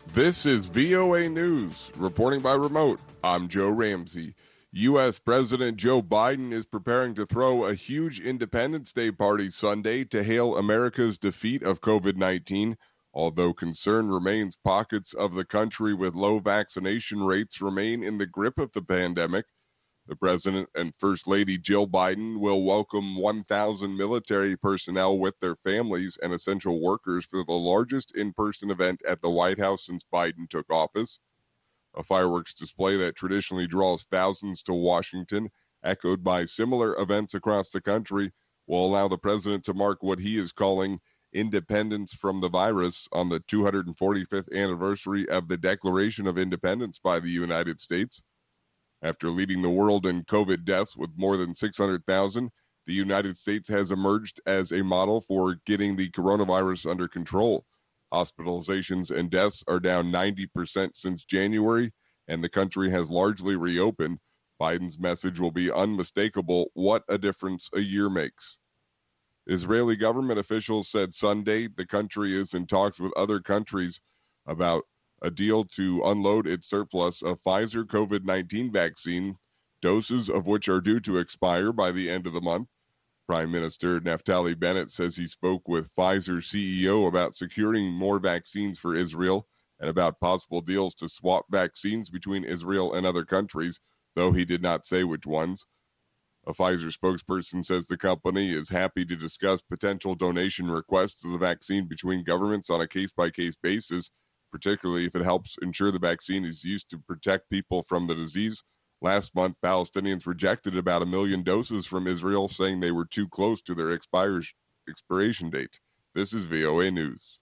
This is VOA News. Reporting by remote, I'm Joe Ramsey. U.S. President Joe Biden is preparing to throw a huge Independence Day party Sunday to hail America's defeat of COVID-19. Although concern remains, pockets of the country with low vaccination rates remain in the grip of the pandemic. The President and First Lady Jill Biden will welcome 1,000 military personnel with their families and essential workers for the largest in-person event at the White House since Biden took office. A fireworks display that traditionally draws thousands to Washington, echoed by similar events across the country, will allow the President to mark what he is calling independence from the virus on the 245th anniversary of the Declaration of Independence by the United States. After leading the world in COVID deaths with more than 600,000, the United States has emerged as a model for getting the coronavirus under control. Hospitalizations and deaths are down 90% since January, and the country has largely reopened. Biden's message will be unmistakable: what a difference a year makes. Israeli government officials said Sunday the country is in talks with other countries about a deal to unload its surplus of Pfizer COVID-19 vaccine, doses of which are due to expire by the end of the month. Prime Minister Naftali Bennett says he spoke with Pfizer's CEO about securing more vaccines for Israel and about possible deals to swap vaccines between Israel and other countries, though he did not say which ones. A Pfizer spokesperson says the company is happy to discuss potential donation requests of the vaccine between governments on a case-by-case basis, particularly if it helps ensure the vaccine is used to protect people from the disease. Last month, Palestinians rejected about 1 million doses from Israel, saying they were too close to their expiration date. This is VOA News.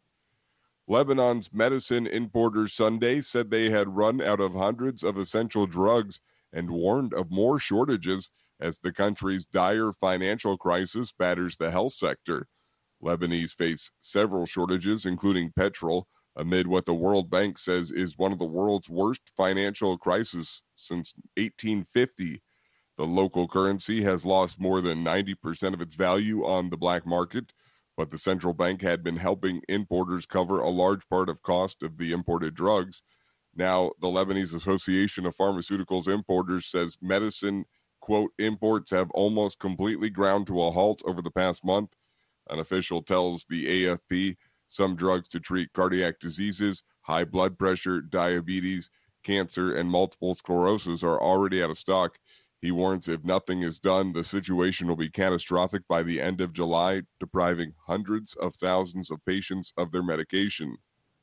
Lebanon's medicine importers Sunday said they had run out of hundreds of essential drugs and warned of more shortages as the country's dire financial crisis batters the health sector. Lebanese face several shortages, including petrol, amid what the World Bank says is one of the world's worst financial crises since 1850. The local currency has lost more than 90% of its value on the black market, but the central bank had been helping importers cover a large part of cost of the imported drugs. Now, the Lebanese Association of Pharmaceuticals Importers says medicine, quote, imports have almost completely ground to a halt over the past month. An official tells the AFP some drugs to treat cardiac diseases, high blood pressure, diabetes, cancer, and multiple sclerosis are already out of stock. He warns if nothing is done, the situation will be catastrophic by the end of July, depriving hundreds of thousands of patients of their medication.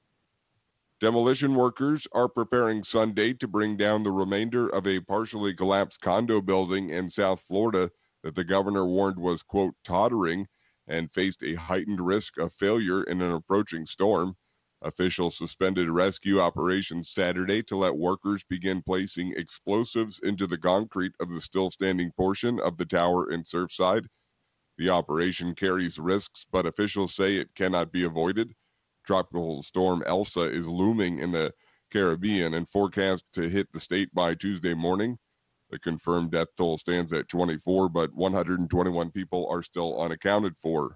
Demolition workers are preparing Sunday to bring down the remainder of a partially collapsed condo building in South Florida that the governor warned was, quote, tottering and faced a heightened risk of failure in an approaching storm. Officials suspended rescue operations Saturday to let workers begin placing explosives into the concrete of the still standing portion of the tower in Surfside. The operation carries risks, but officials say it cannot be avoided. Tropical storm Elsa is looming in the Caribbean and forecast to hit the state by Tuesday morning. The confirmed death toll stands at 24, but 121 people are still unaccounted for.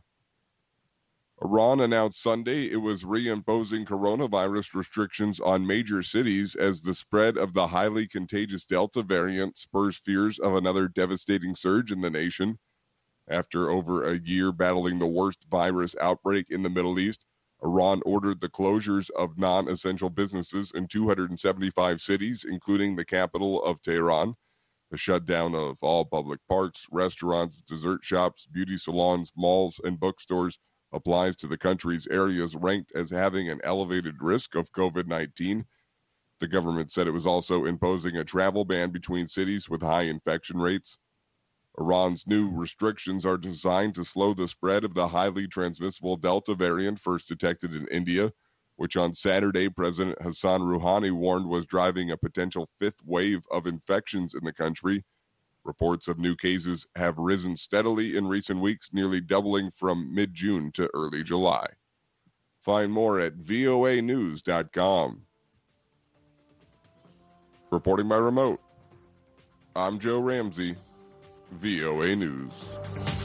Iran announced Sunday it was reimposing coronavirus restrictions on major cities as the spread of the highly contagious Delta variant spurs fears of another devastating surge in the nation. After over a year battling the worst virus outbreak in the Middle East, Iran ordered the closures of non-essential businesses in 275 cities, including the capital of Tehran. The shutdown of all public parks, restaurants, dessert shops, beauty salons, malls, and bookstores applies to the country's areas ranked as having an elevated risk of COVID-19. The government said it was also imposing a travel ban between cities with high infection rates. Iran's new restrictions are designed to slow the spread of the highly transmissible Delta variant first detected in India, which on Saturday President Hassan Rouhani warned was driving a potential fifth wave of infections in the country. Reports of new cases have risen steadily in recent weeks, nearly doubling from mid-June to early July. Find more at voanews.com. Reporting by remote, I'm Joe Ramsey, VOA News.